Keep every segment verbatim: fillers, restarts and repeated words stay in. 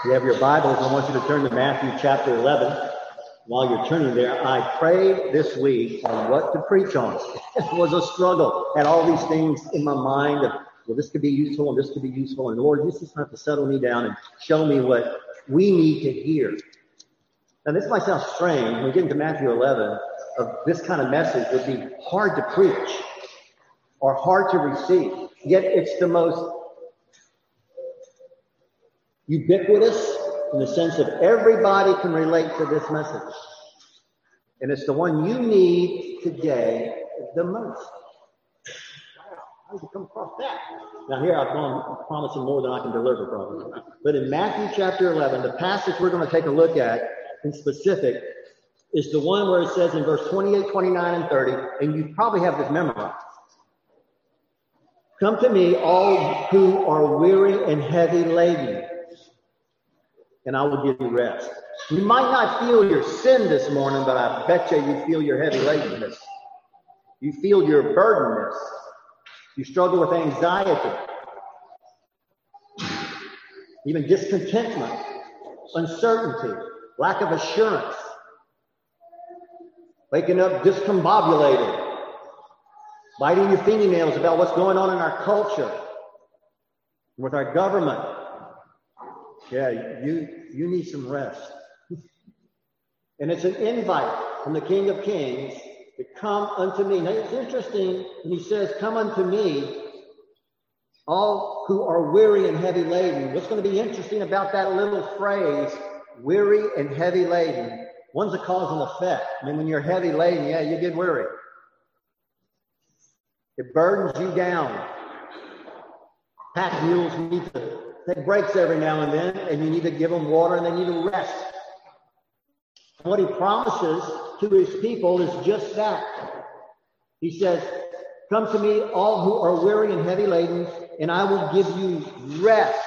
you have your Bibles, I want you to turn to Matthew chapter eleven. While you're turning there, I prayed this week on what to preach on. It was a struggle. Had all these things in my mind of, well, this could be useful and this could be useful. And Lord, you just have to settle me down and show me what we need to hear. Now, this might sound strange. When we get into Matthew eleven, of this kind of message would be hard to preach or hard to receive. Yet it's the most ubiquitous in the sense that everybody can relate to this message. And it's the one you need today the most. Wow, how did you come across that? Now here I've gone promising more than I can deliver probably. But in Matthew chapter eleven, the passage we're going to take a look at in specific is the one where it says in verse twenty-eight, twenty-nine, and thirty, and you probably have this memorized. Come to me, all who are weary and heavy laden, and I will give you rest. You might not feel your sin this morning, but I bet you you feel your heavy ladenness. You feel your burdenness. You struggle with anxiety, even discontentment, uncertainty, lack of assurance, waking up discombobulated, biting your fingernails about what's going on in our culture, with our government. Yeah, you, you need some rest. And it's an invite from the King of Kings to come unto me. Now, it's interesting when he says, come unto me, all who are weary and heavy laden. What's going to be interesting about that little phrase, weary and heavy laden? One's a cause and effect. I mean, when you're heavy laden, yeah, you get weary. It burdens you down. Pack mules need to take breaks every now and then, and you need to give them water and they need to rest. And what he promises to his people is just that. He says, come to me, all who are weary and heavy laden, and I will give you rest.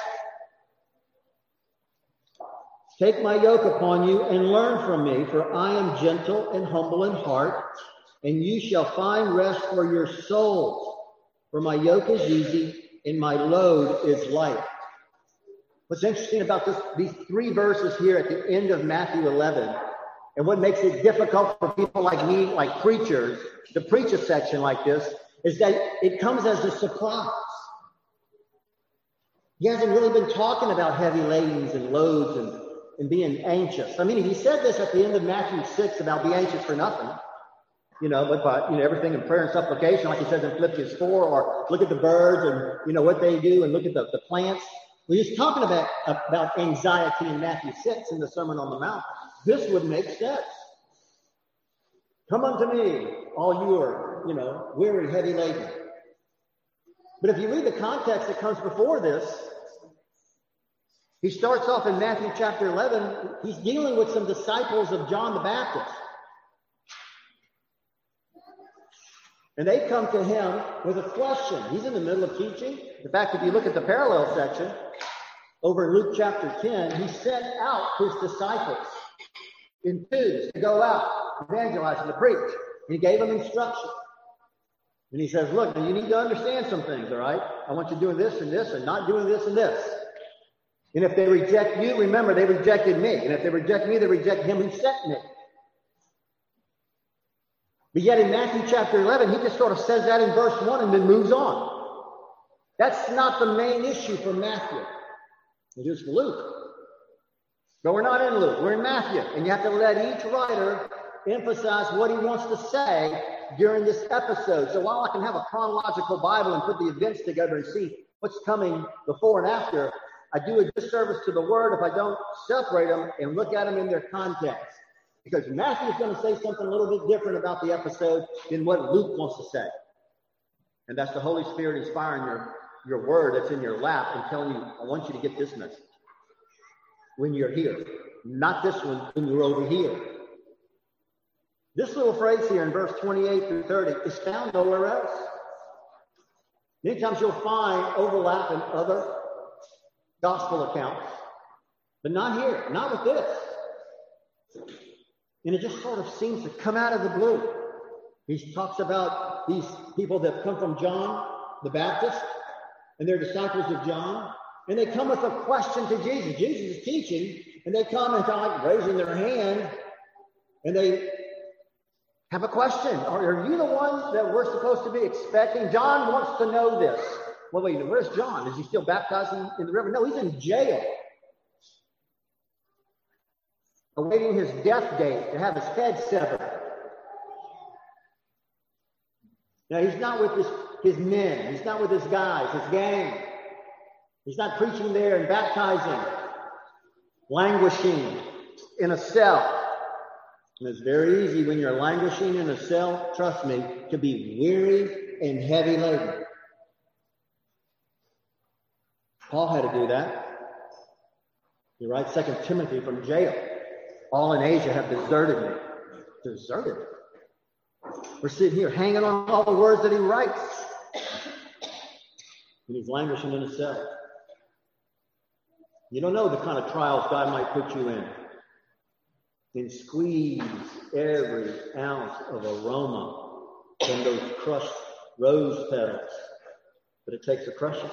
Take my yoke upon you and learn from me, for I am gentle and humble in heart, and you shall find rest for your souls. For my yoke is easy and my load is light. What's interesting about this, these three verses here at the end of Matthew eleven, and what makes it difficult for people like me, like preachers, to preach a section like this, is that it comes as a surprise. He hasn't really been talking about heavy ladens and loads and, and being anxious. I mean, he said this at the end of Matthew six about be anxious for nothing. You know, but, but, you know, everything in prayer and supplication, like he says in Philippians four, or look at the birds and, you know, what they do, and look at the, the plants. We're just talking about, about anxiety in Matthew six in the Sermon on the Mount. This would make sense. Come unto me, all you are, you know, weary, heavy laden. But if you read the context that comes before this, he starts off in Matthew chapter eleven. He's dealing with some disciples of John the Baptist. And they come to him with a question. He's in the middle of teaching. In fact, if you look at the parallel section over in Luke chapter ten, he sent out his disciples in twos to go out, evangelize and to preach. And he gave them instruction. And he says, look, you need to understand some things, all right? I want you doing this and this and not doing this and this. And if they reject you, remember, they rejected me. And if they reject me, they reject him who sent me. But yet in Matthew chapter eleven, he just sort of says that in verse one and then moves on. That's not the main issue for Matthew. It is for Luke. But we're not in Luke. We're in Matthew. And you have to let each writer emphasize what he wants to say during this episode. So while I can have a chronological Bible and put the events together and see what's coming before and after, I do a disservice to the word if I don't separate them and look at them in their context. Because Matthew is going to say something a little bit different about the episode than what Luke wants to say. And that's the Holy Spirit inspiring your, your word that's in your lap and telling you, I want you to get this message when you're here. Not this one when you're over here. This little phrase here in verse twenty-eight through thirty is found nowhere else. Many times you'll find overlap in other gospel accounts, but not here, not with this. And it just sort of seems to come out of the blue. He talks about these people that come from John the Baptist, and they're disciples of John. And they come with a question to Jesus. Jesus is teaching, and they come and kind of like raising their hand, and they have a question. Are, are you the one that we're supposed to be expecting? John wants to know this. Well, wait, where's John? Is he still baptizing in the river? No, he's in jail, awaiting his death date to have his head severed. Now, he's not with his, his men. He's not with his guys, his gang. He's not preaching there and baptizing, languishing in a cell. And it's very easy when you're languishing in a cell, trust me, to be weary and heavy laden. Paul had to do that. He writes Second Timothy from jail. All in Asia have deserted me. Deserted me. We're sitting here hanging on all the words that he writes. And he's languishing in a cell. You don't know the kind of trials God might put you in. And squeeze every ounce of aroma from those crushed rose petals. But it takes a crushing.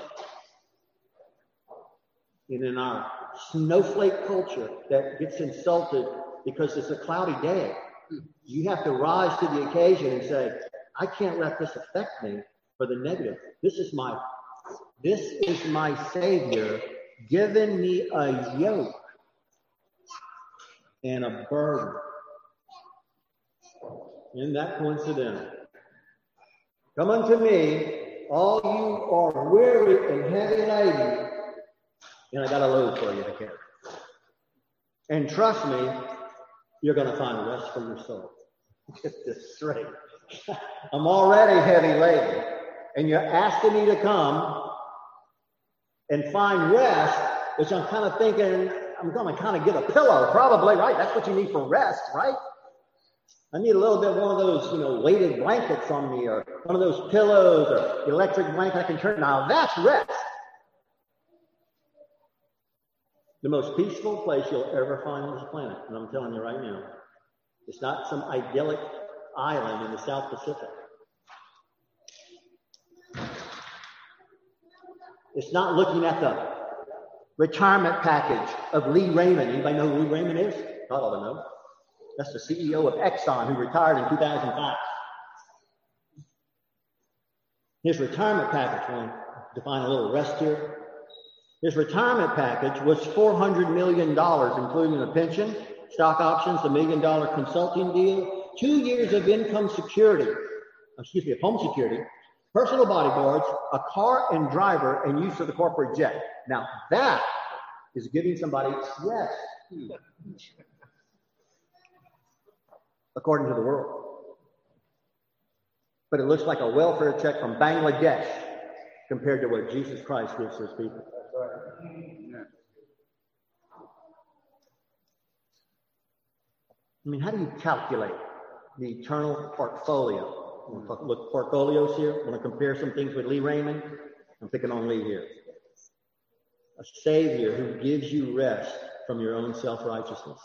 And in our snowflake culture that gets insulted because it's a cloudy day, you have to rise to the occasion and say, I can't let this affect me for the negative. This is my, this is my Savior giving me a yoke and a burden. Isn't that coincidental? Come unto me, all you are weary and heavy laden, and I got a load for you to carry. And trust me, you're going to find rest for your soul. Get this straight. I'm already heavy laden, and you're asking me to come and find rest, which I'm kind of thinking, I'm going to kind of get a pillow, probably, right? That's what you need for rest, right? I need a little bit one of those, you know, weighted blankets on me, or one of those pillows, or electric blanket I can turn. Now, that's rest. The most peaceful place you'll ever find on this planet, and I'm telling you right now, it's not some idyllic island in the South Pacific. It's not looking at the retirement package of Lee Raymond. Anybody know who Lee Raymond is? I ought to know. That's the C E O of Exxon, who retired in two thousand five. His retirement package, I want to define a little rest here. His retirement package was four hundred million dollars, including a pension, stock options, a million dollar consulting deal, two years of income security, excuse me, of home security, personal bodyguards, a car and driver, and use of the corporate jet. Now, that is giving somebody rest, according to the world. But it looks like a welfare check from Bangladesh compared to what Jesus Christ gives his people. I mean, how do you calculate the eternal portfolio? We'll look portfolios here. I want to compare some things with Lee Raymond. I'm picking on Lee here. A Savior who gives you rest from your own self-righteousness.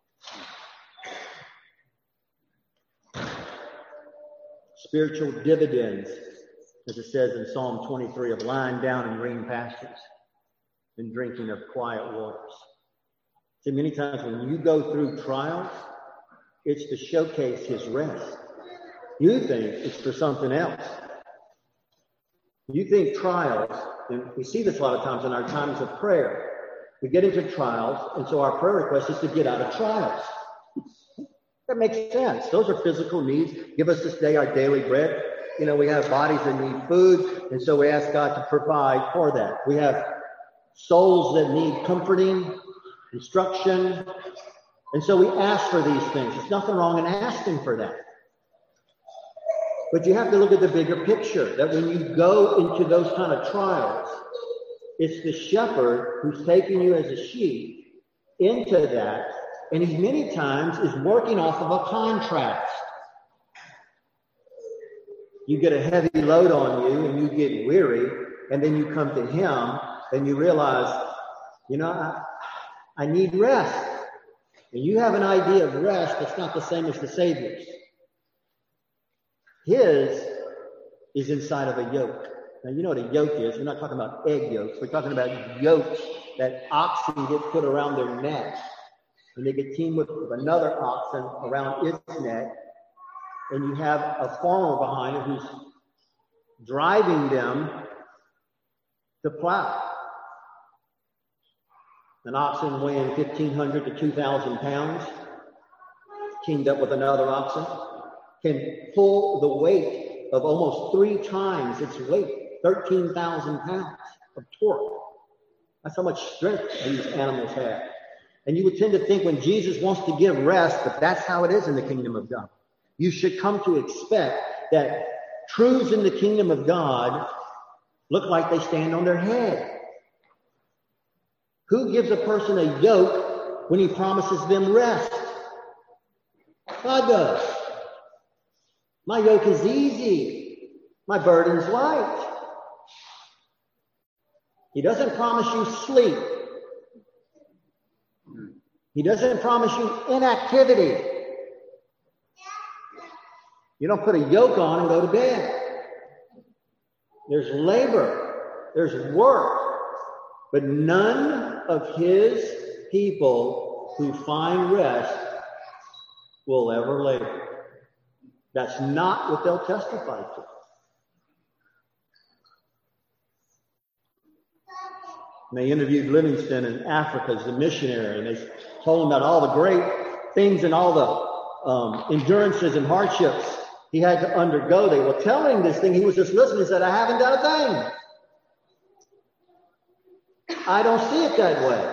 Spiritual dividends, as it says in Psalm twenty-three, of lying down in green pastures and drinking of quiet waters. See, many times when you go through trials, it's to showcase his rest. You think it's for something else. You think trials, and we see this a lot of times in our times of prayer. We get into trials, and so our prayer request is to get out of trials. That makes sense. Those are physical needs. Give us this day our daily bread. You know, we have bodies that need food, and so we ask God to provide for that. We have souls that need comforting, instruction, and so we ask for these things. There's nothing wrong in asking for that. But you have to look at the bigger picture, that when you go into those kind of trials, it's the shepherd who's taking you as a sheep into that, and he many times is working off of a contrast. You get a heavy load on you, and you get weary, and then you come to him, and you realize, you know, I, I need rest. And you have an idea of rest that's not the same as the Savior's. His is inside of a yoke Now, you know what a yoke is. We're not talking about egg yolks. We're talking about yokes that oxen get put around their necks. And they get teamed with, with another oxen around its neck. And you have a farmer behind it who's driving them to plow. An oxen weighing fifteen hundred to two thousand pounds, teamed up with another oxen, can pull the weight of almost three times its weight, thirteen thousand pounds of torque. That's how much strength these animals have. And you would tend to think when Jesus wants to give rest, that that's how it is in the kingdom of God. You should come to expect that truths in the kingdom of God look like they stand on their head. Who gives a person a yoke when he promises them rest? God does. My yoke is easy. My burden's light. He doesn't promise you sleep. He doesn't promise you inactivity. You don't put a yoke on and go to bed. There's labor. There's work. But none of his people who find rest will ever labor. That's not what they'll testify to. And they interviewed Livingstone in Africa as a missionary, and they told him about all the great things and all the um, endurances and hardships he had to undergo. They were telling him this thing. He was just listening. He said, I haven't done a thing. I don't see it that way.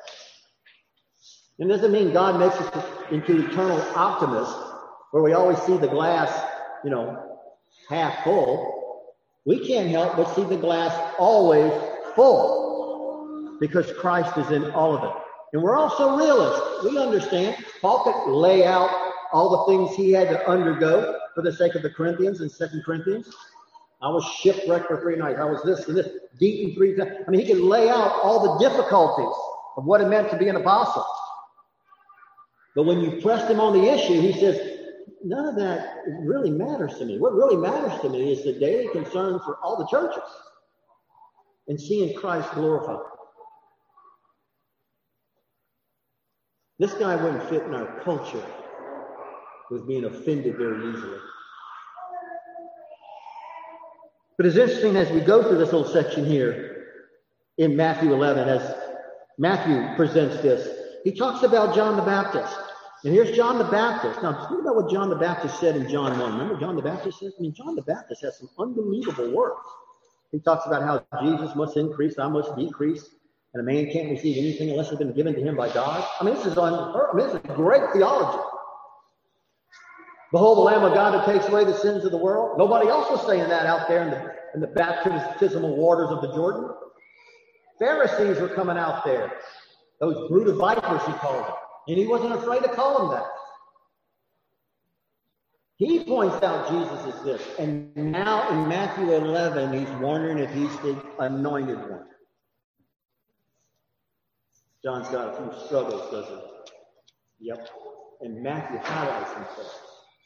It doesn't mean God makes us into eternal optimists where we always see the glass, you know, half full. We can't help but see the glass always full because Christ is in all of it. And we're also realists. We understand. Paul could lay out all the things he had to undergo for the sake of the Corinthians in Second Corinthians. I was shipwrecked for three nights. I was this and this, beaten three times. I mean, he could lay out all the difficulties of what it meant to be an apostle. But when you pressed him on the issue, he says, none of that really matters to me. What really matters to me is the daily concern for all the churches and seeing Christ glorified. This guy wouldn't fit in our culture with being offended very easily. But it's interesting as we go through this little section here in Matthew eleven, as Matthew presents this, he talks about John the Baptist. And here's John the Baptist. Now, think about what John the Baptist said in John one. Remember John the Baptist says? I mean, John the Baptist has some unbelievable words. He talks about how Jesus must increase, I must decrease, and a man can't receive anything unless it's been given to him by God. I mean, this is on, I mean, this is great theology. Behold, the Lamb of God that takes away the sins of the world. Nobody else was saying that out there in the, in the baptismal waters of the Jordan. Pharisees were coming out there. Those brood of vipers, he called them. And he wasn't afraid to call them that. He points out Jesus is this. And now in Matthew eleven, he's wondering if he's the anointed one. John's got a few struggles, doesn't he? Yep. And Matthew highlights himself.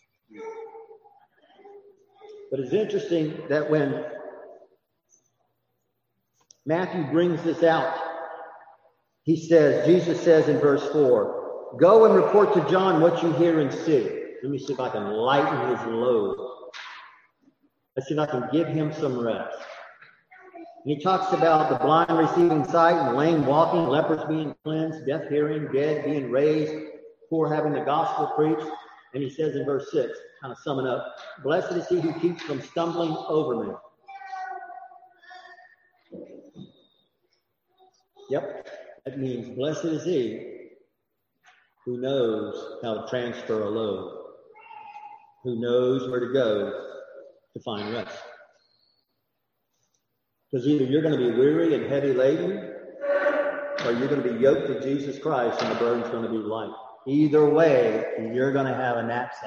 But it's interesting that when Matthew brings this out, he says, Jesus says in verse four, go and report to John what you hear and see. Let me see if I can lighten his load. Let's see if I can give him some rest. And he talks about the blind receiving sight and lame walking, lepers being cleansed, deaf hearing, dead being raised, poor having the gospel preached. And he says in verse six, kind of summing up, blessed is he who keeps from stumbling over me. Yep, that means blessed is he who knows how to transfer a load, who knows where to go to find rest. Because either you're going to be weary and heavy laden, or you're going to be yoked to Jesus Christ and the burden's going to be light. Either way, you're going to have a knapsack.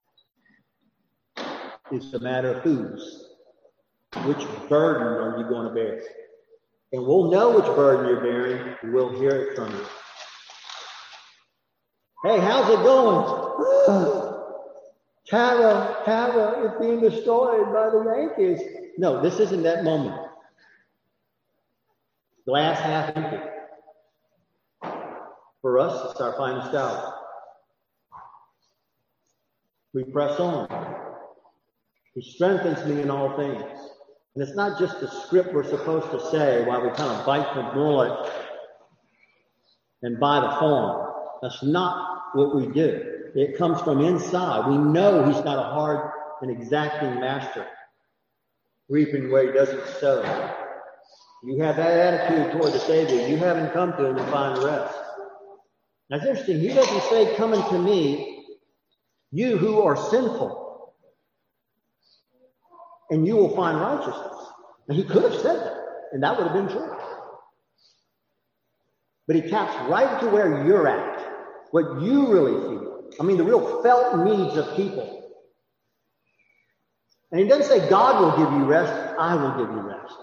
It's a matter of whose. Which burden are you going to bear? And we'll know which burden you're bearing. We'll hear it from you. Hey, how's it going? Tara, Tara is being destroyed by the Yankees. No, this isn't that moment. Glass half empty. For us, it's our finest hour. We press on. He strengthens me in all things. And it's not just the script we're supposed to say while we kind of bite the bullet and buy the form. That's not what we do. It comes from inside. We know he's not a hard and exacting master, reaping where he doesn't sow. You have that attitude toward the Savior, you haven't come to him to find rest. Now it's interesting, he doesn't say, come unto me, you who are sinful, and you will find righteousness. Now he could have said that, and that would have been true. But he taps right into where you're at, what you really feel. I mean, the real felt needs of people. And he doesn't say, God will give you rest, I will give you rest.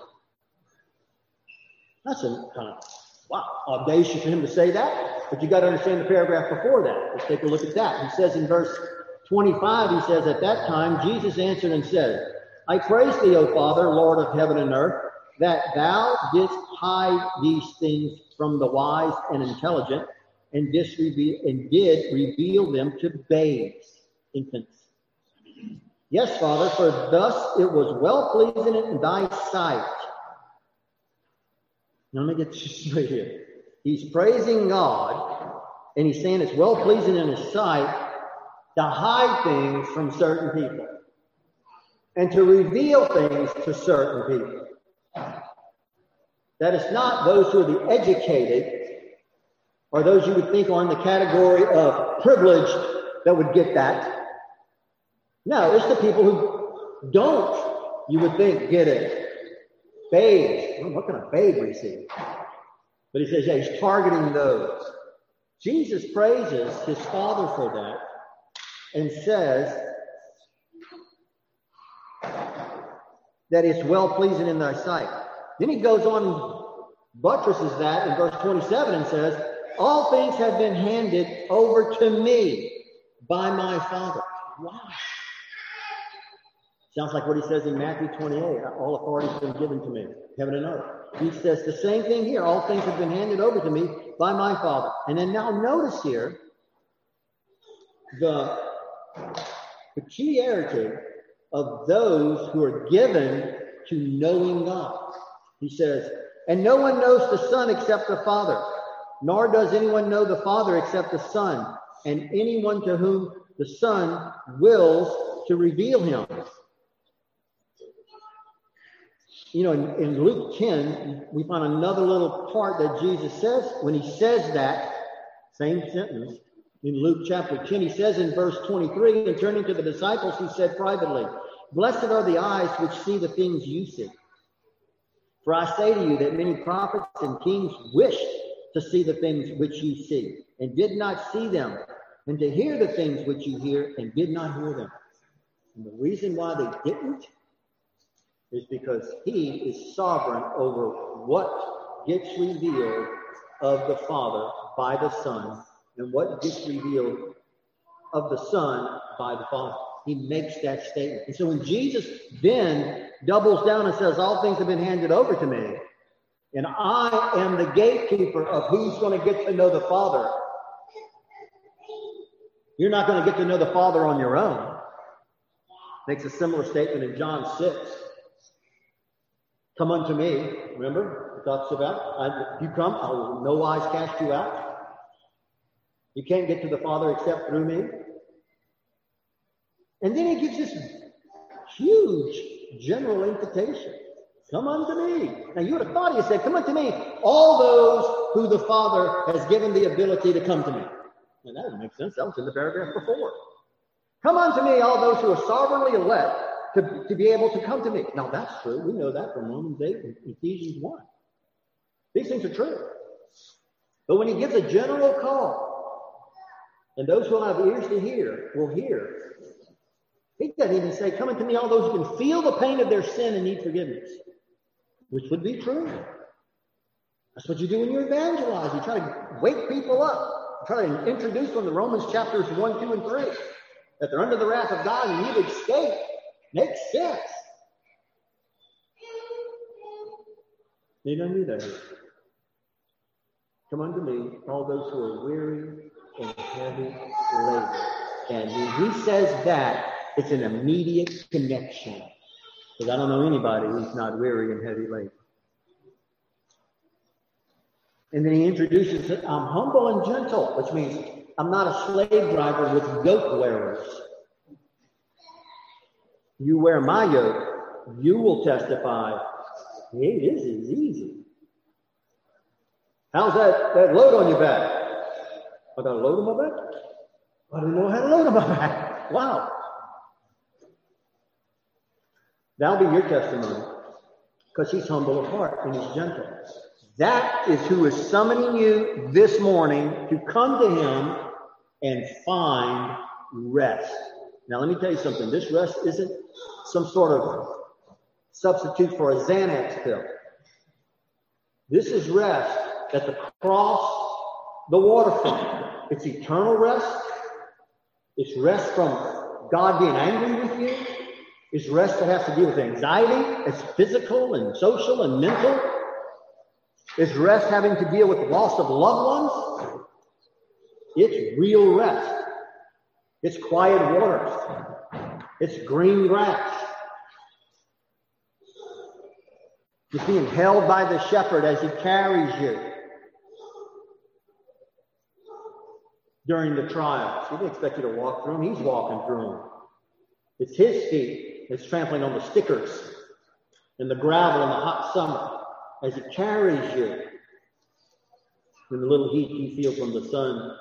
That's a kind of, wow, audacious for him to say that. But you got to understand the paragraph before that. Let's take a look at that. He says in verse twenty-five, he says, at that time, Jesus answered and said, I praise thee, O Father, Lord of heaven and earth, that thou didst hide these things from the wise and intelligent, and, disreveal, and did reveal them to babes, infants. Yes, Father, for thus it was well pleasing in thy sight. Now let me get this straight here. He's praising God, and he's saying it's well pleasing in his sight to hide things from certain people and to reveal things to certain people. That it's not those who are the educated or those you would think are in the category of privileged that would get that. No, it's the people who don't, you would think, get it. Babes. Well, what can a babe receive? But he says, yeah, he's targeting those. Jesus praises his Father for that and says that it's well pleasing in thy sight. Then he goes on and buttresses that in verse twenty-seven and says, all things have been handed over to me by my Father. Wow. Sounds like what he says in Matthew twenty-eight. All authority has been given to me, heaven and earth. He says the same thing here. All things have been handed over to me by my Father. And then now notice here the peculiarity of those who are given to knowing God. He says, and no one knows the Son except the Father, nor does anyone know the Father except the Son, and anyone to whom the Son wills to reveal him. You know, in, in Luke ten, we find another little part that Jesus says. When he says that, same sentence, in Luke chapter ten, he says in verse twenty-three, and turning to the disciples, he said privately, blessed are the eyes which see the things you see. For I say to you that many prophets and kings wished to see the things which you see, and did not see them, and to hear the things which you hear, and did not hear them. And the reason why they didn't is because he is sovereign over what gets revealed of the Father by the Son, and what gets revealed of the Son by the Father. He makes that statement. And so when Jesus then doubles down and says, all things have been handed over to me, and I am the gatekeeper of who's going to get to know the Father, you're not going to get to know the Father on your own. Makes a similar statement in John six. Come unto me, remember? It talks about, I, if you come, I will in no wise cast you out. You can't get to the Father except through me. And then he gives this huge general invitation. Come unto me. Now you would have thought he said, come unto me, all those who the Father has given the ability to come to me. And that doesn't make sense. That was in the paragraph before. Come unto me, all those who are sovereignly elect, to, to be able to come to me. Now that's true. We know that from Romans eight and Ephesians one. These things are true. But when he gives a general call, and those who have ears to hear will hear, he doesn't even say, come unto me, all those who can feel the pain of their sin and need forgiveness, which would be true. That's what you do when you evangelize. You try to wake people up. You try to introduce them to Romans chapters one, two, and three. that they're under the wrath of God and you've escaped. Makes sense. He doesn't do that. Come unto me, all those who are weary and heavy laden. And when he says that, it's an immediate connection. Because I don't know anybody who's not weary and heavy laden. And then he introduces it, I'm humble and gentle, which means I'm not a slave driver with yoke wearers. You wear my yoke, you will testify, hey, this is easy. How's that, that load on your back? I got a load on my back? I didn't know I had a load on my back. Wow. That'll be your testimony. Because he's humble of heart and he's gentle. That is who is summoning you this morning to come to him and find rest. Now, let me tell you something. This rest isn't some sort of substitute for a Xanax pill. This is rest at the cross, the waterfront. It's eternal rest. It's rest from God being angry with you. It's rest that has to deal with anxiety. It's physical and social and mental. It's rest having to deal with the loss of loved ones. It's real rest. It's quiet waters. It's green grass. It's being held by the shepherd as he carries you during the trials. He didn't expect you to walk through them. He's walking through them. It's his feet that's trampling on the stickers and the gravel in the hot summer as he carries you in the little heat you feel from the sun.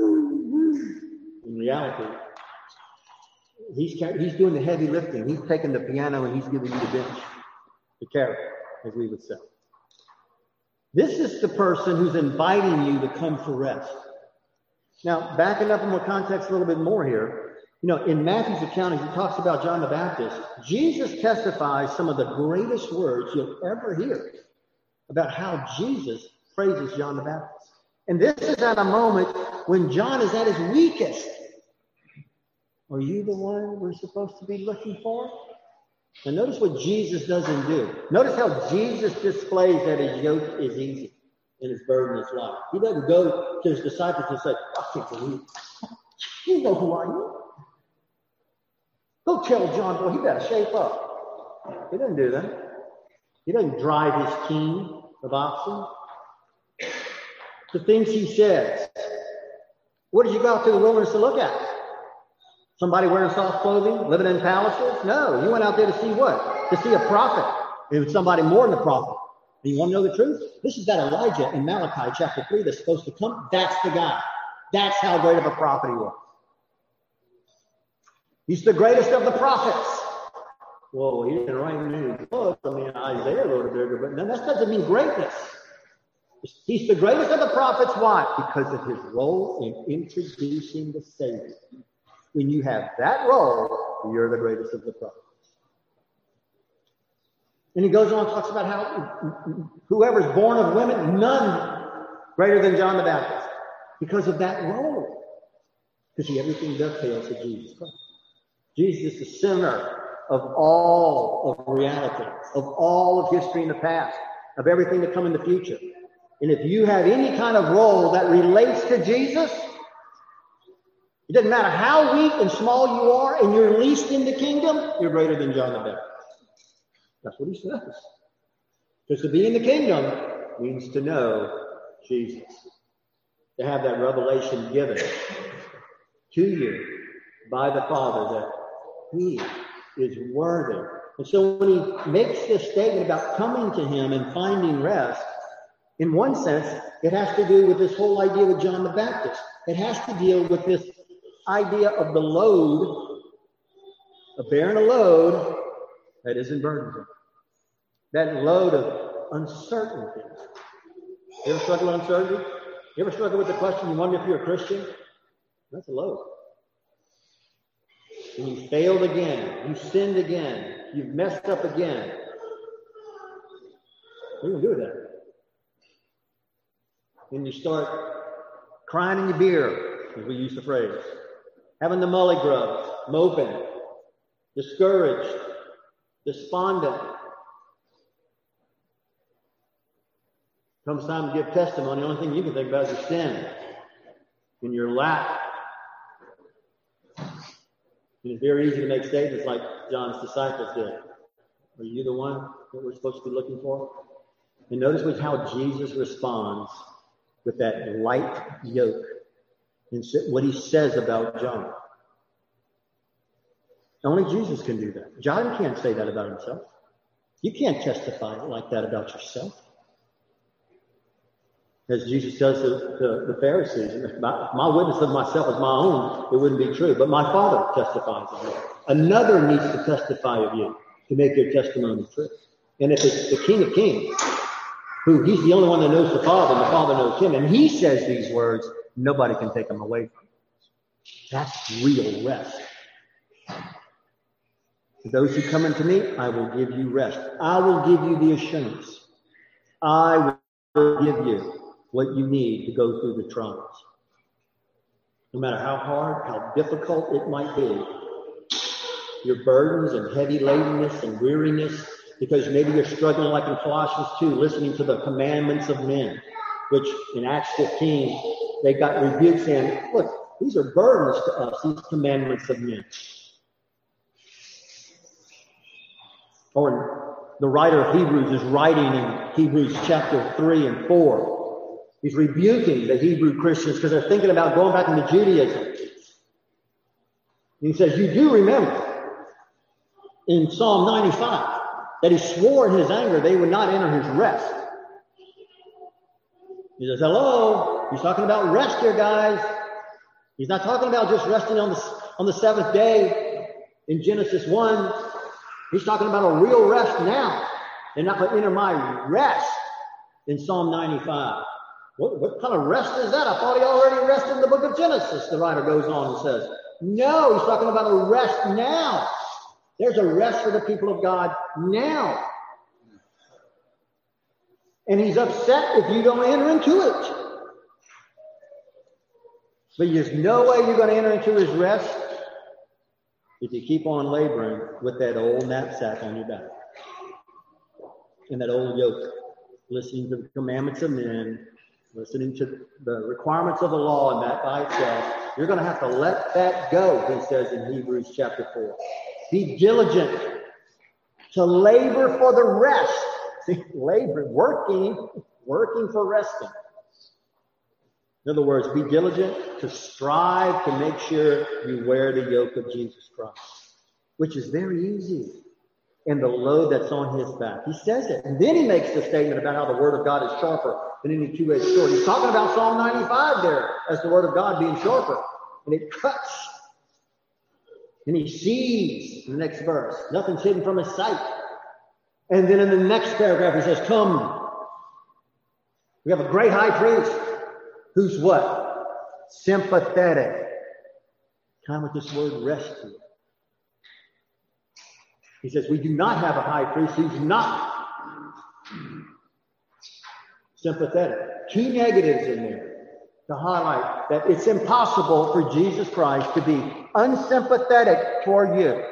In reality, he's he's doing the heavy lifting. He's taking the piano and he's giving you the bench to carry, as we would say. This is the person who's inviting you to come for rest. Now, backing up in more context a little bit more here, you know, in Matthew's account, as he talks about John the Baptist, Jesus testifies some of the greatest words you'll ever hear about how Jesus praises John the Baptist. And this is at a moment when John is at his weakest. Are you the one we're supposed to be looking for? And notice what Jesus doesn't do. Notice how Jesus displays that his yoke is easy and his burden is light. He doesn't go to his disciples and say, I can't believe it. You know who I am. Go tell John, boy, he better shape up. He doesn't do that. He doesn't drive his team of oxen. The things he says. What did you go out to the wilderness to look at? Somebody wearing soft clothing, living in palaces? No, you went out there to see what? To see a prophet. It was somebody more than a prophet. Do you want to know the truth? This is that Elijah in Malachi chapter three that's supposed to come. That's the guy. That's how great of a prophet he was. He's the greatest of the prophets. Whoa, he didn't write any books. I mean, Isaiah wrote a bigger, but no, that doesn't mean greatness. He's the greatest of the prophets. Why? Because of his role in introducing the Savior. When you have that role, you're the greatest of the prophets. And he goes on and talks about how whoever's born of women, none greater than John the Baptist. Because of that role. Because see, everything dovetails to Jesus Christ. Jesus is the center of all of reality, of all of history in the past, of everything to come in the future. And if you have any kind of role that relates to Jesus, it doesn't matter how weak and small you are and you're least in the kingdom, you're greater than John the Baptist. That's what he says. Because to be in the kingdom means to know Jesus. To have that revelation given to you by the Father that he is worthy. And so when he makes this statement about coming to him and finding rest, in one sense, it has to do with this whole idea with John the Baptist. It has to deal with this idea of the load, of bearing a load that isn't burdensome. That load of uncertainty. You ever struggle with uncertainty? You ever struggle with the question, you wonder if you're a Christian? That's a load. And you failed again. You sinned again. You've messed up again. What are you going to do with that? When you start crying in your beer, as we use the phrase, having the mully grubs, moping, discouraged, despondent. Comes time to give testimony, the only thing you can think about is your sin and your lack. And it's very easy to make statements like John's disciples did. Are you the one that we're supposed to be looking for? And notice with how Jesus responds with that light yoke and what he says about John. Only Jesus can do that. John can't say that about himself. You can't testify like that about yourself. As Jesus tells the, the, the Pharisees, if my, if my witness of myself is my own, it wouldn't be true. But my Father testifies of me. Another needs to testify of you to make your testimony true. And if it's the King of Kings, who he's the only one that knows the Father, and the Father knows him, and he says these words, nobody can take them away from him. That's real rest. For those who come unto me, I will give you rest. I will give you the assurance. I will give you what you need to go through the trials. No matter how hard, how difficult it might be, your burdens and heavy ladenness and weariness, because maybe you're struggling like in Colossians two, listening to the commandments of men, which in Acts fifteen, they got rebuked saying, look, these are burdens to us, these commandments of men. Or the writer of Hebrews is writing in Hebrews chapter three and four. He's rebuking the Hebrew Christians because they're thinking about going back into Judaism. And he says, you do remember in Psalm ninety-five that he swore in his anger they would not enter his rest. He says, hello, he's talking about rest here, guys. He's not talking about just resting on the, on the seventh day in Genesis one. He's talking about a real rest now. They're not going to enter my rest in Psalm ninety-five. What, what kind of rest is that? I thought he already rested in the book of Genesis, the writer goes on and says. No, he's talking about a rest now. There's a rest for the people of God now. And he's upset if you don't enter into it. But there's no way you're going to enter into his rest if you keep on laboring with that old knapsack on your back and that old yoke, listening to the commandments of men, listening to the requirements of the law, and that by itself, you're going to have to let that go, he says in Hebrews chapter four. Be diligent to labor for the rest. See, labor, working, working for resting. In other words, be diligent to strive to make sure you wear the yoke of Jesus Christ, which is very easy, and the load that's on his back. He says it. And then he makes the statement about how the word of God is sharper than any two-edged sword. He's talking about Psalm ninety-five there as the word of God being sharper. And it cuts. And he sees in the next verse. Nothing's hidden from his sight. And then in the next paragraph he says, come. We have a great high priest who's what? Sympathetic. Kind of with this word rest to it. He says, we do not have a high priest who's not sympathetic. Two negatives in there to highlight that it's impossible for Jesus Christ to be unsympathetic toward you.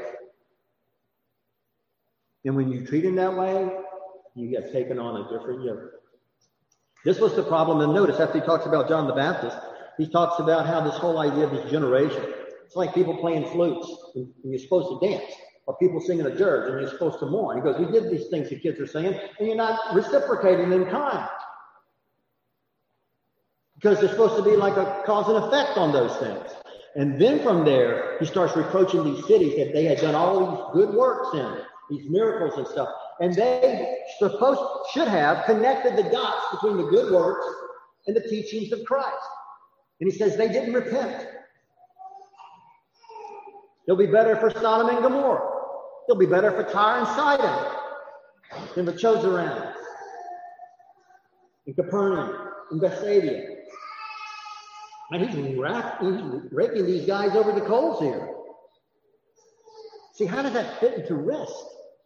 And when you treat him that way, you get taken on a different yoke. This was the problem. And notice after he talks about John the Baptist, he talks about how this whole idea of this generation, it's like people playing flutes and you're supposed to dance. Or people singing a dirge and you're supposed to mourn. He goes, we did these things the kids are saying, and you're not reciprocating in kind. Because they're supposed to be like a cause and effect on those things. And then from there, he starts reproaching these cities that they had done all these good works in, these miracles and stuff. And they supposed should have connected the dots between the good works and the teachings of Christ. And he says they didn't repent. It'll be better for Sodom and Gomorrah. It'll be better for Tyre and Sidon than for Chozaran, and Capernaum, and Bethsaida. And he's, rack, he's raking these guys over the coals here. See, how does that fit into rest?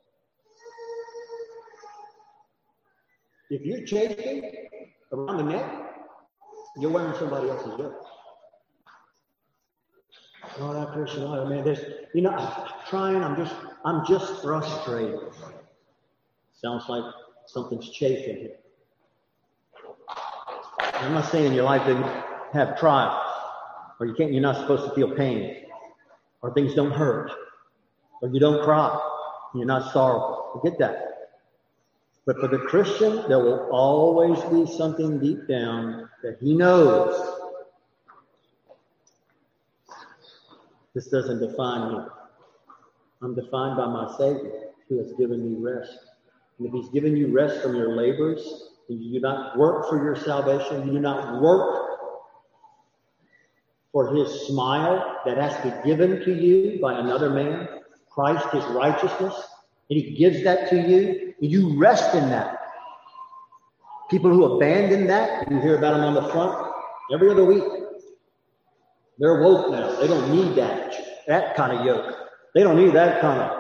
If you're chafing around the neck, you're wearing somebody else's yoke. Oh, that Christian life, man, there's, you know, I'm trying, I'm just, I'm just frustrated. Sounds like something's chafing here. I'm not saying your life didn't have trials, or you can't, you're not supposed to feel pain, or things don't hurt, or you don't cry, you're not sorrowful. Forget that. But for the Christian, there will always be something deep down that he knows. This doesn't define me. I'm defined by my Savior, who has given me rest. And if he's given you rest from your labors, and you do not work for your salvation, you do not work for his smile that has to be given to you by another man, Christ, his righteousness, and he gives that to you, and you rest in that. People who abandon that, you hear about them on the front every other week. They're woke now. They don't need that, that kind of yoke. They don't need that kind of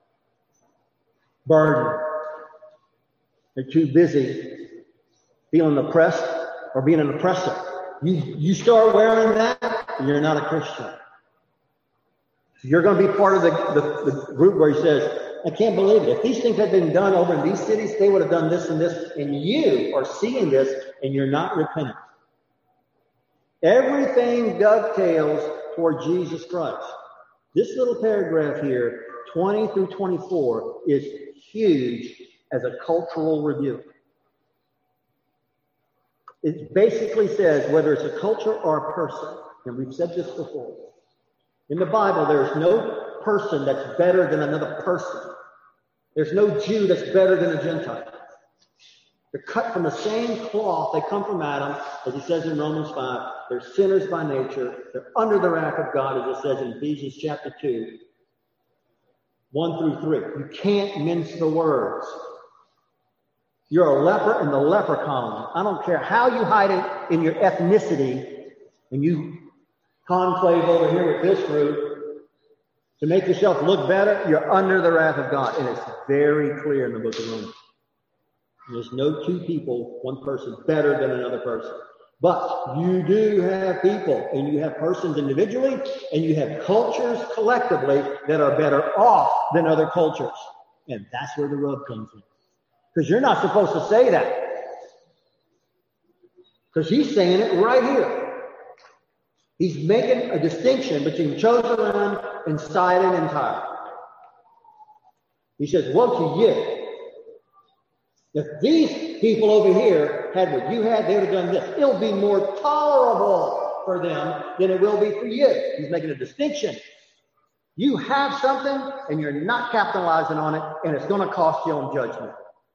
burden. They're too busy feeling oppressed or being an oppressor. You, you start wearing that, you're not a Christian. You're going to be part of the, the, the group where he says, I can't believe it. If these things had been done over in these cities, they would have done this and this. And you are seeing this and you're not repentant. Everything dovetails toward Jesus Christ. This little paragraph here, twenty through twenty-four, is huge as a cultural review. It basically says whether it's a culture or a person, and we've said this before. In the Bible, there's no person that's better than another person. There's no Jew that's better than a Gentile. They're cut from the same cloth. They come from Adam, as he says in Romans five. They're sinners by nature. They're under the wrath of God, as it says in Ephesians chapter two, one through three. You can't mince the words. You're a leper in the leper colony. I don't care how you hide it in your ethnicity, and you conclave over here with this group to make yourself look better. You're under the wrath of God, and it's very clear in the book of Romans. There's no two people, one person better than another person. But you do have people, and you have persons individually, and you have cultures collectively that are better off than other cultures. And that's where the rub comes in. Because you're not supposed to say that. Because he's saying it right here. He's making a distinction between chosen land and Sidon and Tyre. He says, woe to you. If these people over here had what you had, they would have done this. It'll be more tolerable for them than it will be for you. He's making a distinction. You have something, and you're not capitalizing on it, and it's going to cost you on judgment.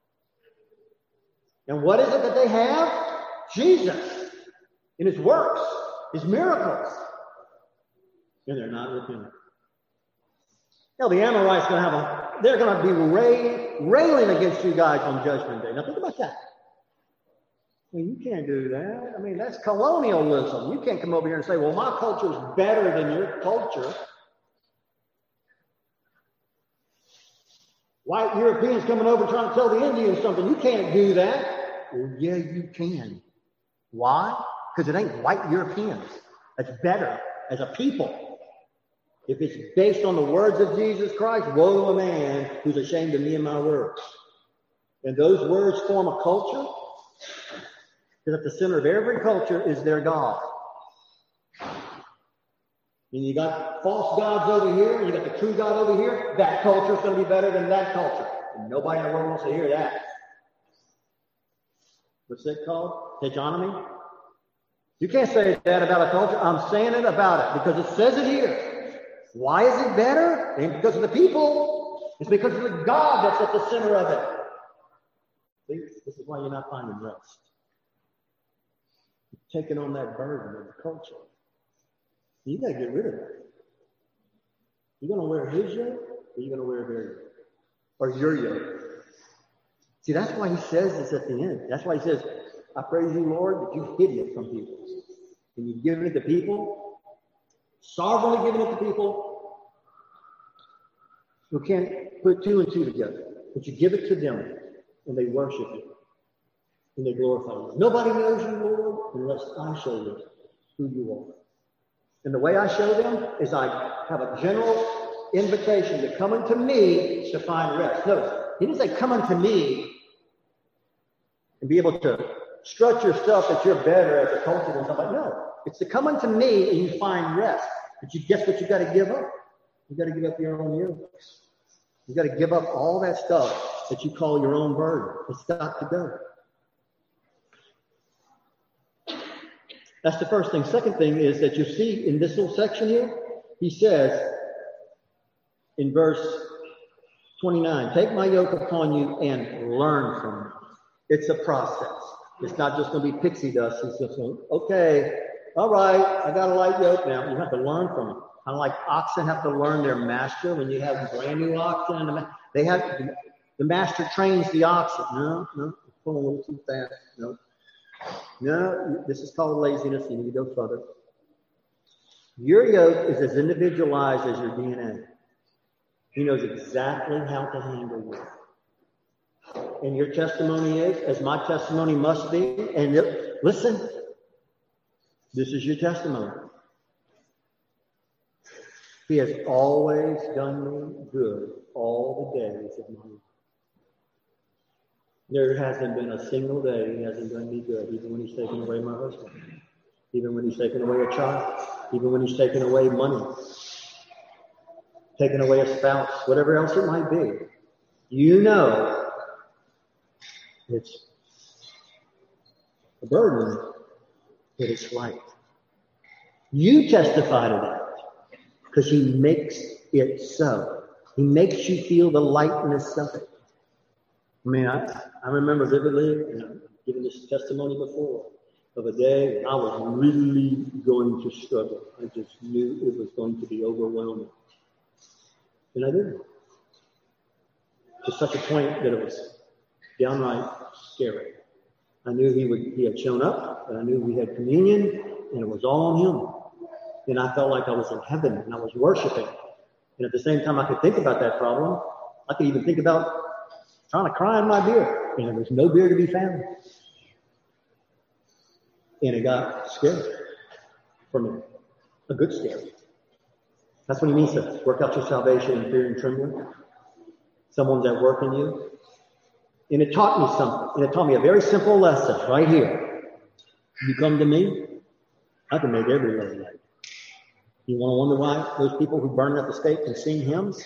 And what is it that they have? Jesus in his works, his miracles. And they're not repentant. Now, the Amorites going to have a, they're going to be ray, railing against you guys on Judgment Day. Now, think about that. I mean, you can't do that. I mean, that's colonialism. You can't come over here and say, well, my culture is better than your culture. White Europeans coming over trying to tell the Indians something. You can't do that. Well, yeah, you can. Why? Because it ain't white Europeans. That's better as a people. If it's based on the words of Jesus Christ, woe to a man who's ashamed of me and my words. And those words form a culture. Because at the center of every culture is their God. And you got false gods over here, and you got the true God over here. That culture is going to be better than that culture. And nobody in the world wants to hear that. What's that called? Hegemony? You can't say that about a culture. I'm saying it about it because it says it here. Why is it better? It ain't because of the people. It's because of the God that's at the center of it. See, this is why you're not finding rest. You're taking on that burden of the culture. You got to get rid of it. You're going to wear his yoke, or you're going to wear their yoke, or your yoke. See, that's why he says this at the end. That's why he says, I praise you, Lord, that you hid it from people. And you've given it to people, sovereignly given it to people who can't put two and two together. But you give it to them, and they worship you, and they glorify you. Nobody knows you, Lord, unless I show you who you are. And the way I show them is I have a general invitation to come unto me to find rest. Notice, he didn't say come unto me and be able to strut your stuff that you're better as a culture and stuff like that. No, it's to come unto me and you find rest. But you guess what you got to give up? You got to give up your own yokes. You got to give up all that stuff that you call your own burden. It's got to go. That's the first thing. Second thing is that you see in this little section here, he says in verse twenty-nine, take my yoke upon you and learn from me. It's a process. It's not just going to be pixie dust. It's just going, okay, all right, I got a light yoke now. You have to learn from it. Kind of like oxen have to learn their master. When you have brand new oxen, they have the master trains the oxen. No, no, it's pulling a little too fast. No. No, this is called laziness. You need to go further. Your yoke is as individualized as your D N A. He knows exactly how to handle you. And your testimony is, as my testimony must be, and it, listen, this is your testimony. He has always done me good all the days of my life. There hasn't been a single day he hasn't done me good, even when he's taken away my husband, even when he's taken away a child, even when he's taken away money, taken away a spouse, whatever else it might be. You know it's a burden, but it's right. You testify to that because he makes it so. He makes you feel the lightness of it. I mean, I, I remember vividly, and I've given this testimony before, of a day when I was really going to struggle. I just knew it was going to be overwhelming. And I did. To such a point that it was downright scary. I knew he would he had shown up, and I knew we had communion, and it was all on him. And I felt like I was in heaven, and I was worshiping. And at the same time, I could think about that problem. I could even think about trying to cry in my beer, and there was no beer to be found. And it got scary for me, a good scary. That's what he means to work out your salvation in fear and trembling. Someone's at work in you. And it taught me something. And it taught me a very simple lesson right here. You come to me, I can make every lady like. You want to wonder why those people who burn at the stake can sing hymns?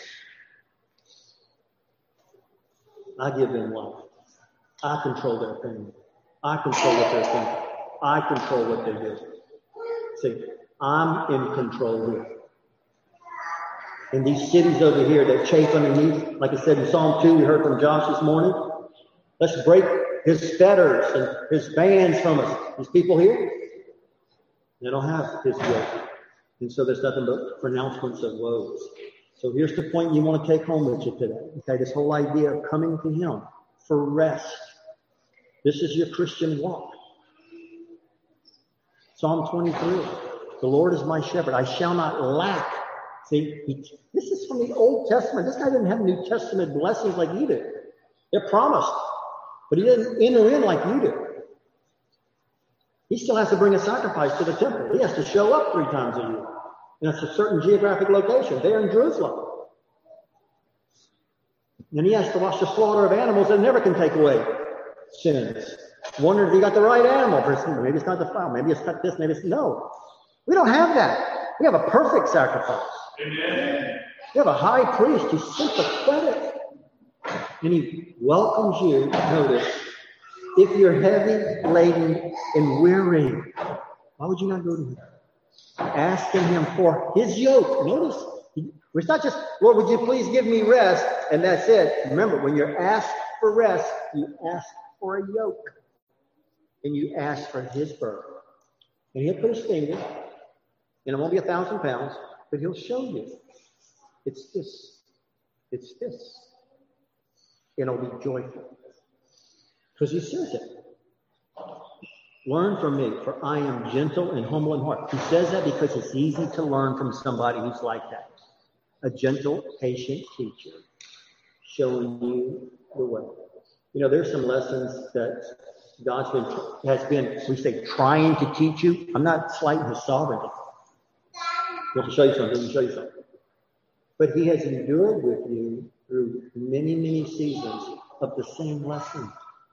I give them life. I control their family. I control what they're thinking. I control what they do. See, I'm in control here. In these cities over here that chafe underneath, like I said in Psalm two, we heard from Josh this morning, let's break his fetters and his bands from us. These people here, they don't have his yoke. And so there's nothing but pronouncements of woes. So here's the point you want to take home with you today. Okay, this whole idea of coming to him for rest. This is your Christian walk. Psalm twenty-three. The Lord is my shepherd. I shall not lack. See, he, this is from the Old Testament. This guy didn't have New Testament blessings like you did. They're promised. But he didn't enter in like you did. He still has to bring a sacrifice to the temple. He has to show up three times a year. And it's a certain geographic location. There in Jerusalem. And he has to watch the slaughter of animals that never can take away sins. Wonder if he got the right animal. Maybe it's not the fowl. Maybe it's not this. Maybe it's no. We don't have that. We have a perfect sacrifice. Amen. We have a high priest who's sympathetic. And he welcomes you, notice, if you're heavy laden and weary. Why would you not go to him? Asking him for his yoke. Notice, it's not just, Lord, would you please give me rest? And that's it. Remember, when you're asked for rest, you ask for a yoke. And you ask for his burden. And he'll put his finger, and it won't be a thousand pounds, but he'll show you. It's this. It's this. And it'll be joyful. Because he says it. Learn from me, for I am gentle and humble in heart. He says that because it's easy to learn from somebody who's like that. A gentle, patient teacher showing you the way. You know, there's some lessons that God's been, has been, we say, trying to teach you. I'm not slighting his sovereignty. Let me show you something. Let me show you something. But he has endured with you through many, many seasons of the same lesson.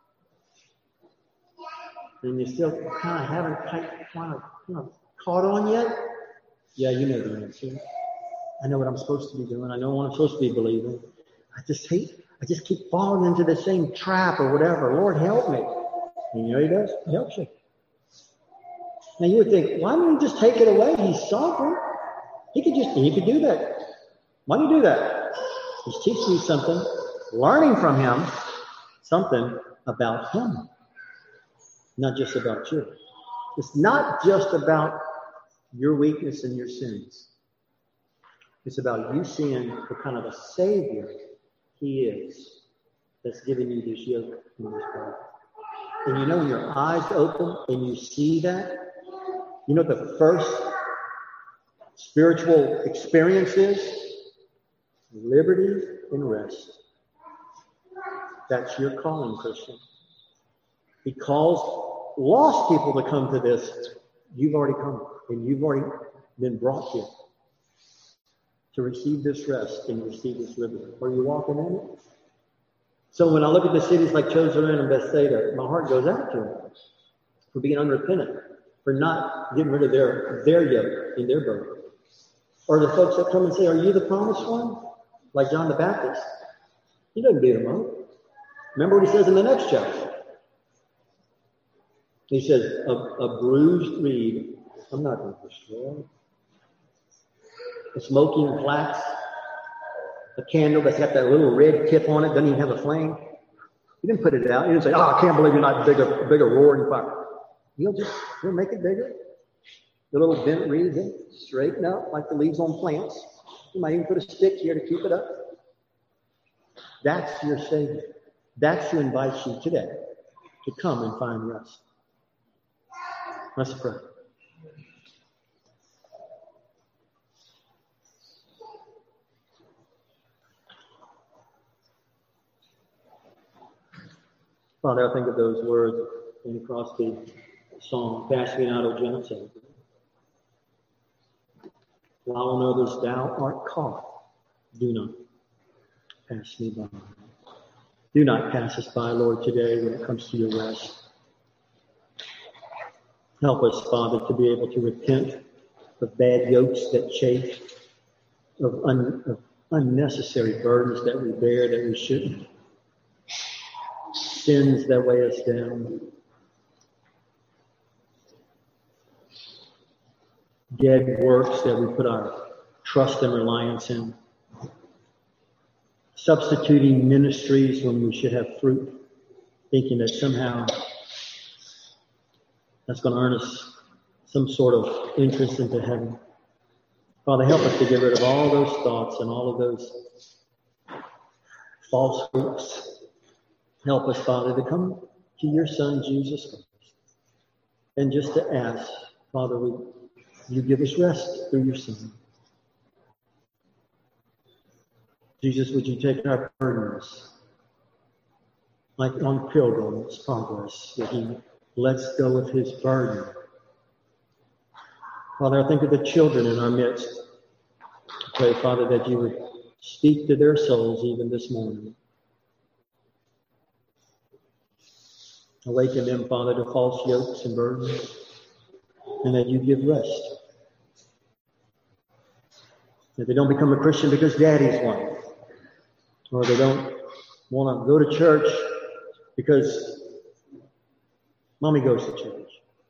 And you still kind of haven't kind of, kind of caught on yet? Yeah, you know the answer. I know what I'm supposed to be doing. I know what I'm supposed to be believing. I just hate, I just keep falling into the same trap or whatever. Lord, help me. And you know he does? He helps you. Now you would think, why don't you just take it away? He's sovereign. He could just, he could do that. Why don't you do that? He's teaching you something, learning from him something about him. Not just about you. It's not just about your weakness and your sins. It's about you seeing the kind of a Savior he is that's giving you this yoke and this burden. And you know, when your eyes open and you see that, you know what the first spiritual experience is? Liberty and rest. That's your calling, Christian. He calls lost people to come to this. You've already come, and you've already been brought here to receive this rest and receive this liberty. Are you walking in it? So when I look at the cities like Chosin and Bethsaida, my heart goes out to them for being unrepentant, for not getting rid of their, their yoke and their burden. Or the folks that come and say, are you the promised one? Like John the Baptist. He doesn't beat them up. Remember what he says in the next chapter. He says, a, a bruised reed, I'm not going to destroy. A smoking flax, a candle that's got that little red tip on it, doesn't even have a flame. He didn't put it out. He didn't say, oh, I can't believe you're not bigger, bigger roaring fire. He'll just, he'll make it bigger. The little bent reed, he'll straighten up like the leaves on plants. You might even put a stick here to keep it up. That's your Savior. That's who invites you today to come and find rest. Let's pray. Father, I think of those words in the Crosby song, pass me not, O gentle Savior. While on others thou art caught, do not pass me by. Do not pass us by, Lord, today when it comes to your rest. Help us, Father, to be able to repent of bad yokes that chafe, of, un, of unnecessary burdens that we bear that we shouldn't, sins that weigh us down, dead works that we put our trust and reliance in, substituting ministries when we should have fruit, thinking that somehow that's going to earn us some sort of entrance into heaven. Father, help us to get rid of all those thoughts and all of those false hopes. Help us, Father, to come to your Son, Jesus Christ, and just to ask, Father, we you give us rest through your Son. Jesus, would you take our burdens like on Pilgrim's Progress, that he lets go of his burden. Father, I think of the children in our midst. I pray, Father, that you would speak to their souls even this morning. Awaken them, Father, to false yokes and burdens, and that you give rest. That they don't become a Christian because daddy's one, or they don't want to go to church because mommy goes to church.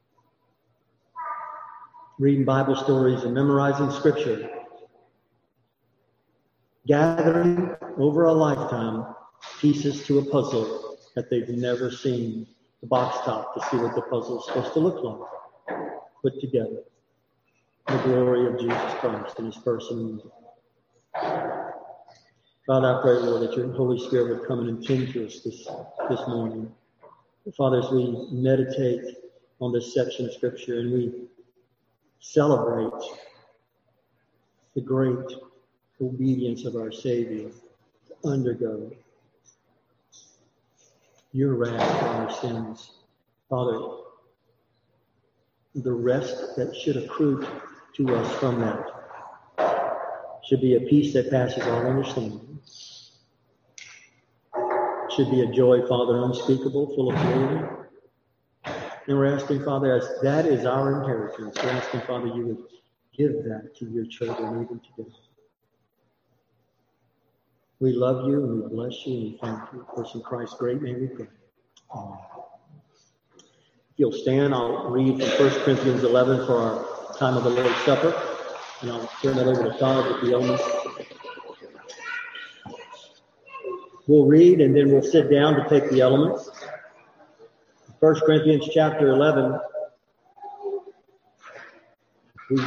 Reading Bible stories and memorizing scripture. Gathering over a lifetime pieces to a puzzle that they've never seen the box top to see what the puzzle is supposed to look like. Put together. The glory of Jesus Christ and his person. Father, I pray, Lord, that your Holy Spirit would come and attend to us this, this morning. Father, as we meditate on this section of Scripture and we celebrate the great obedience of our Savior to undergo your wrath for our sins. Father, the rest that should accrue to us from that should be a peace that passes all understanding. Should be a joy, Father, unspeakable, full of glory. And we're asking, Father, as that is our inheritance, we're asking, Father, you would give that to your children even today. We love you and we bless you and we thank you. For in Christ's great name we pray. Amen. If you'll stand, I'll read from First Corinthians eleven for our time of the Lord's Supper. And I'll turn that over to Todd with the elements. We'll read and then we'll sit down to take the elements. First Corinthians chapter eleven. We,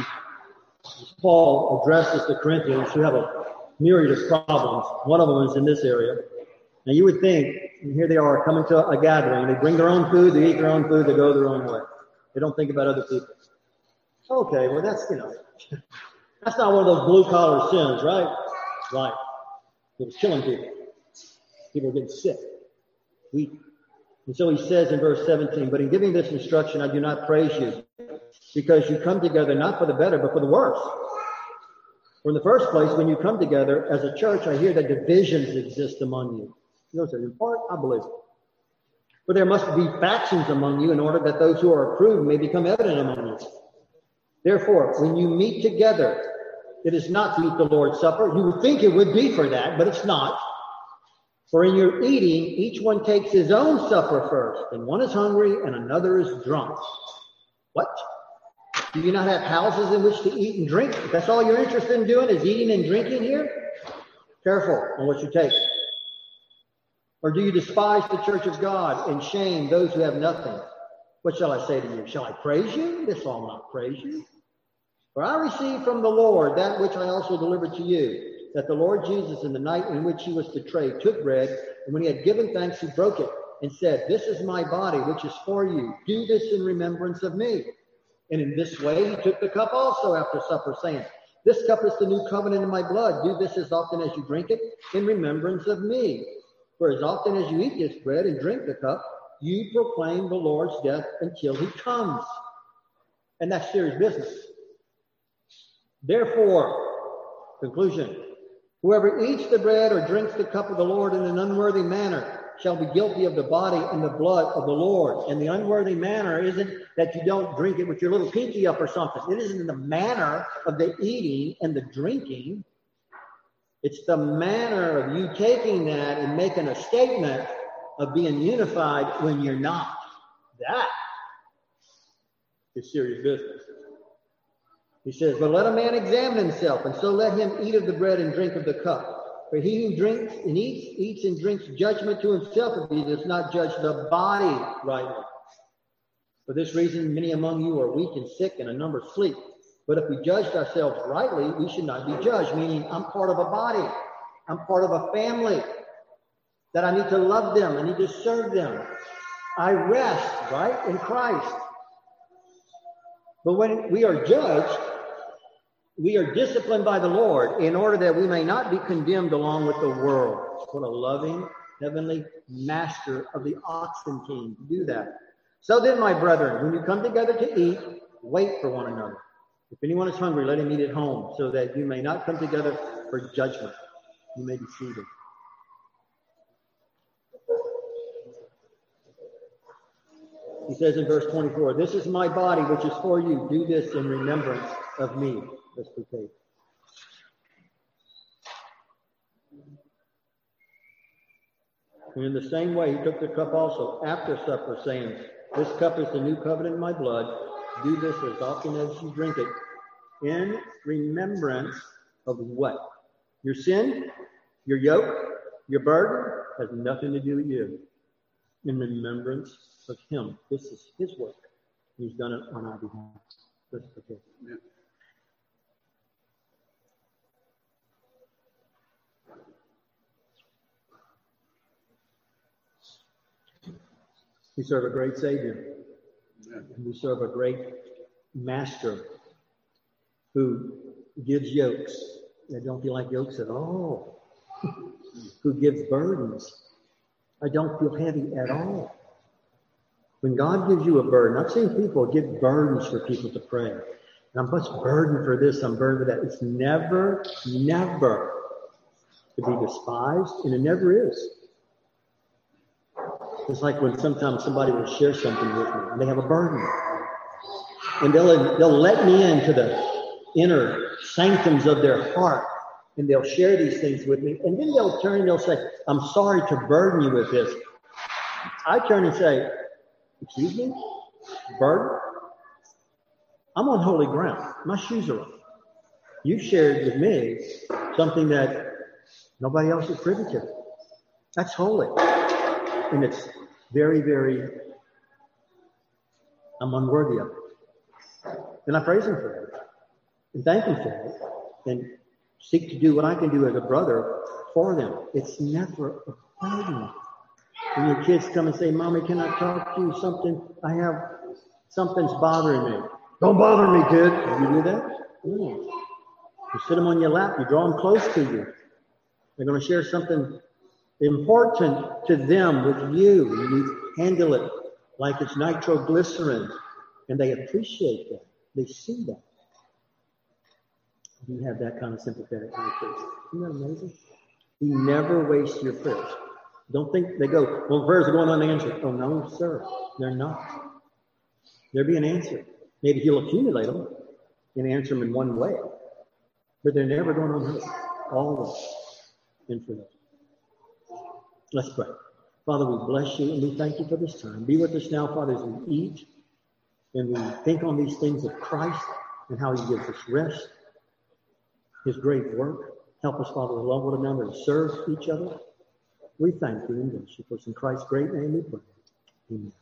Paul addresses the Corinthians who have a myriad of problems. One of them is in this area. Now you would think, and here they are coming to a gathering. They bring their own food, they eat their own food, they go their own way. They don't think about other people. Okay, well that's, you know, that's not one of those blue collar sins, right? Right. It was killing people. People were getting sick, weak. And so he says in verse seventeen, but in giving this instruction, I do not praise you because you come together not for the better, but for the worse. For in the first place, when you come together as a church, I hear that divisions exist among you. You know, so in part, I believe it. For there must be factions among you in order that those who are approved may become evident among you. Therefore, when you meet together, it is not to eat the Lord's Supper. You would think it would be for that, but it's not. For in your eating, each one takes his own supper first, and one is hungry and another is drunk. What? Do you not have houses in which to eat and drink? If that's all you're interested in doing is eating and drinking here? Careful on what you take. Or do you despise the church of God and shame those who have nothing? What shall I say to you? Shall I praise you? This I'll not praise you. For I received from the Lord that which I also delivered to you, that the Lord Jesus, in the night in which he was betrayed, took bread, and when he had given thanks, he broke it and said, this is my body, which is for you. Do this in remembrance of me. And in this way, he took the cup also after supper, saying, this cup is the new covenant in my blood. Do this as often as you drink it in remembrance of me. For as often as you eat this bread and drink the cup, you proclaim the Lord's death until he comes. And that's serious business. Therefore, conclusion, whoever eats the bread or drinks the cup of the Lord in an unworthy manner shall be guilty of the body and the blood of the Lord. And the unworthy manner isn't that you don't drink it with your little pinky up or something. It isn't the manner of the eating and the drinking. It's the manner of you taking that and making a statement of being unified when you're not. That is serious business. He says, but let a man examine himself, and so let him eat of the bread and drink of the cup. For he who drinks and eats, eats and drinks judgment to himself if he does not judge the body rightly. For this reason, many among you are weak and sick, and a number sleep. But if we judged ourselves rightly, we should not be judged, meaning I'm part of a body. I'm part of a family that I need to love them. I need to serve them. I rest, right, in Christ. But when we are judged, we are disciplined by the Lord in order that we may not be condemned along with the world. What a loving, heavenly master of the oxen king to do that. So then, my brethren, when you come together to eat, wait for one another. If anyone is hungry, let him eat at home, so that you may not come together for judgment. You may be seated. He says in verse twenty-four, this is my body, which is for you. Do this in remembrance of me. Let's partake. And in the same way, he took the cup also after supper, saying, this cup is the new covenant in my blood. Do this as often as you drink it in remembrance of what? Your sin, your yoke, your burden has nothing to do with you. In remembrance of him. This is his work. He's done it on our behalf. Let's partake. Yeah. We serve a great Savior. And we serve a great Master who gives yokes that don't feel like yokes at all. Who gives burdens. I don't feel heavy at all. When God gives you a burden, I've seen people give burdens for people to pray. And I'm much burdened for this, I'm burdened for that. It's never, never to be despised, and it never is. It's like when sometimes somebody will share something with me, and they have a burden. And they'll, they'll let me into the inner sanctums of their heart, and they'll share these things with me. And then they'll turn and they'll say, I'm sorry to burden you with this. I turn and say, excuse me? Burden? I'm on holy ground. My shoes are on. You shared with me something that nobody else is privy to. That's holy. And it's very, very, I'm unworthy of it. And I praise him for it. And thank him for it. And seek to do what I can do as a brother for them. It's never a burden. When your kids come and say, Mommy, can I talk to you? Something, I have, something's bothering me. Don't bother me, kid. Do you do that? No. You sit them on your lap. You draw them close to you. They're going to share something important to them with you. And you handle it like it's nitroglycerin. And they appreciate that. They see that. You have that kind of sympathetic nature. Isn't that amazing? You never waste your prayers. Don't think they go, well, prayers are going unanswered. Oh, no, sir. They're not. They're being answered. Maybe he'll accumulate them and answer them in one way. But they're never going unheard. Always infinite. Let's pray. Father, we bless you and we thank you for this time. Be with us now, Father, as we eat and we think on these things of Christ and how he gives us rest, his great work. Help us, Father, to love one another and serve each other. We thank you and bless you. For in Christ's great name we pray. Amen.